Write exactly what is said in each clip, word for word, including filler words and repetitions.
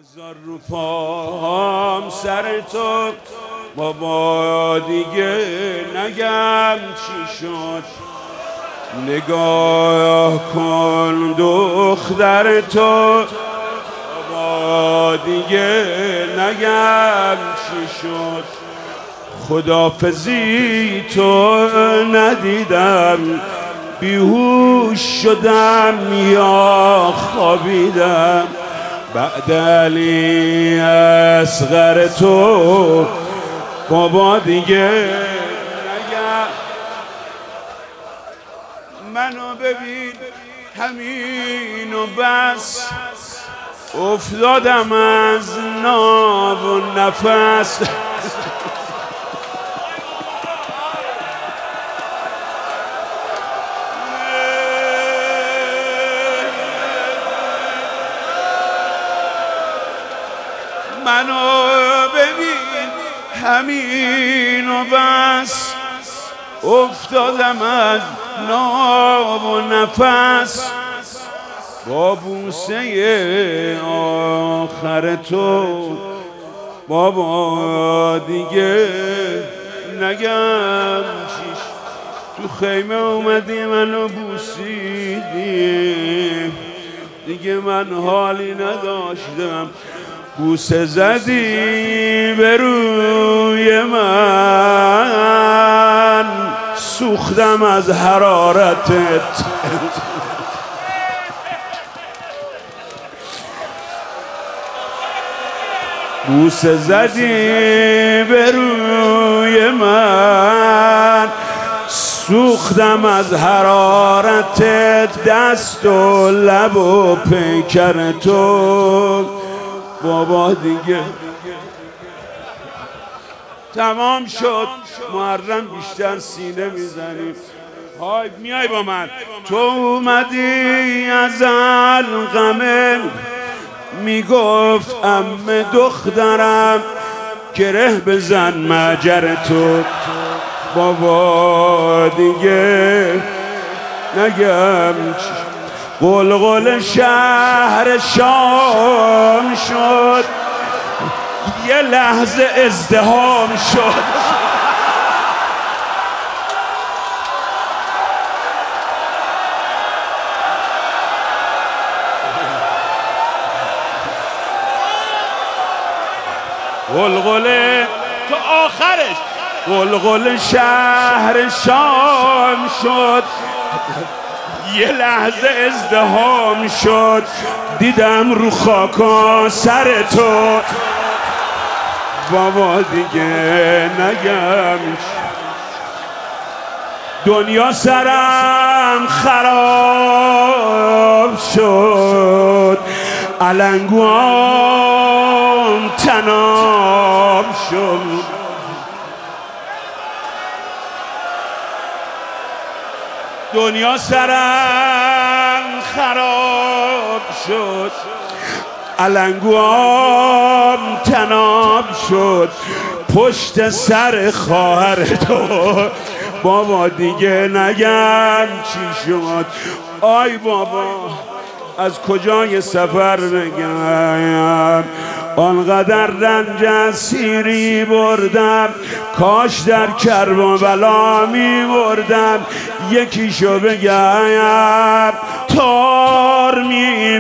بذار رو پاهم سر تو بابا، دیگه نگم چی شد. نگاه کن دختر تو بابا، دیگه نگم چی شد. خدافزی تو ندیدم، بیهوش شدم یا خوابیدم. بعد علی اصغر تو بابا، دیگه نگم. منو ببین همین و بس، افتادم از ناب و نفس. منو ببین همین و بس، افتادم از ناب و نفس. با بوسه آخر تو بابا، دیگه نگم چیش. تو خیمه اومدی منو بوسیدی، دیگه من حالی نداشتم. بوسه زدی به روی من، سوختم از حرارتت. بوسه زدی به روی من، سوختم از حرارتت. دست و لب و پیکر تو بابا، دیگه تمام شد. محرم بیشتر سینه میزنیم. های میای با من. تو اومدی از القمه، میگفت عمه دخترم گره بزن مجر تو بابا، دیگه نگم. قلقل شهر شام شد، یه لحظه ازدحام شد. قلقل تو آخرش، قلقل شهر شام شد، یه لحظه ازدحام شد. دیدم رو خاکا سر تو بابا، دیگه نگم. دنیا سرم خراب شد، علنگوام تناب شد. دنیا سرم خراب شد، علنگوام تناب شد. پشت سر خواهر تو بابا، دیگه نگم چی شد. آی بابا، از کجای سفر بگم؟ آنقدر رنج از سیری بردم، کاش در کرب و بلا می بردم. یکیشو بگم تار می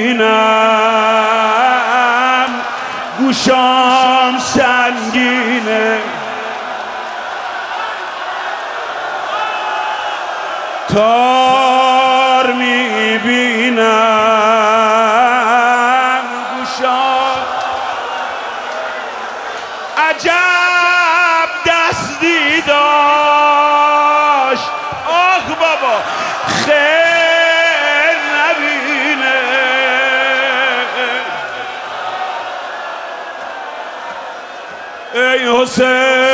بینم، گوشام سنگینه. تار می بینم، گوشام. عجب دستی داشت، آخ بابا خیر نبینه. ای حسین